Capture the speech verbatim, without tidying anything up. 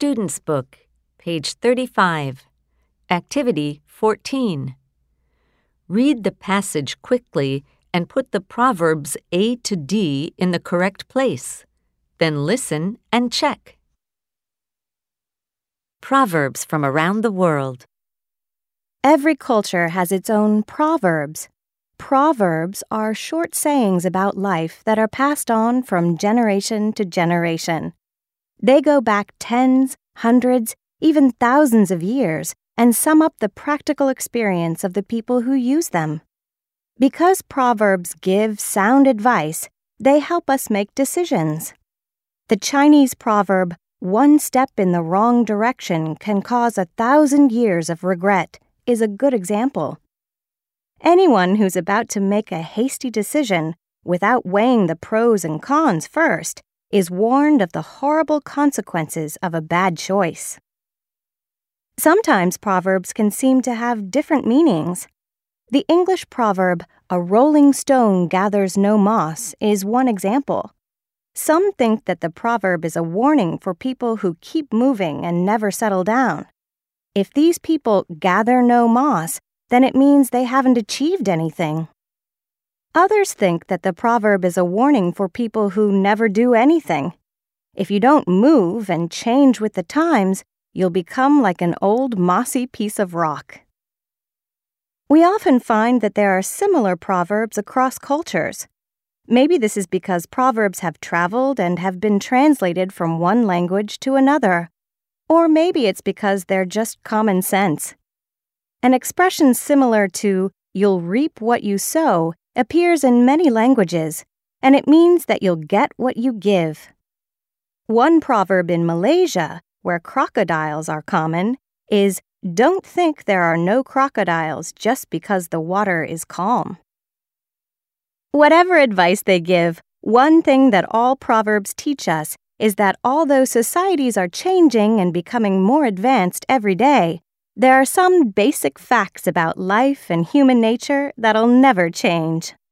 Student's Book, page thirty-five, Activity fourteen. Read the passage quickly and put the proverbs A to D in the correct place. Then listen and check. Proverbs from around the world. Every culture has its own proverbs. Proverbs are short sayings about life that are passed on from generation to generation. They go back tens, hundreds, even thousands of years and sum up the practical experience of the people who use them. Because proverbs give sound advice, they help us make decisions. The Chinese proverb, "One step in the wrong direction can cause a thousand years of regret," is a good example. Anyone who's about to make a hasty decision without weighing the pros and cons first is warned of the horrible consequences of a bad choice. Sometimes proverbs can seem to have different meanings. The English proverb, "A rolling stone gathers no moss," is one example. Some think that the proverb is a warning for people who keep moving and never settle down. If these people gather no moss, then it means they haven't achieved anything. Others think that the proverb is a warning for people who never do anything. If you don't move and change with the times, you'll become like an old mossy piece of rock. We often find that there are similar proverbs across cultures. Maybe this is because proverbs have traveled and have been translated from one language to another. Or maybe it's because they're just common sense. An expression similar to "you'll reap what you sow" appears in many languages, and it means that you'll get what you give. One proverb in Malaysia, where crocodiles are common, is "Don't think there are no crocodiles just because the water is calm." Whatever advice they give, one thing that all proverbs teach us is that although societies are changing and becoming more advanced every day, there are some basic facts about life and human nature that'll never change.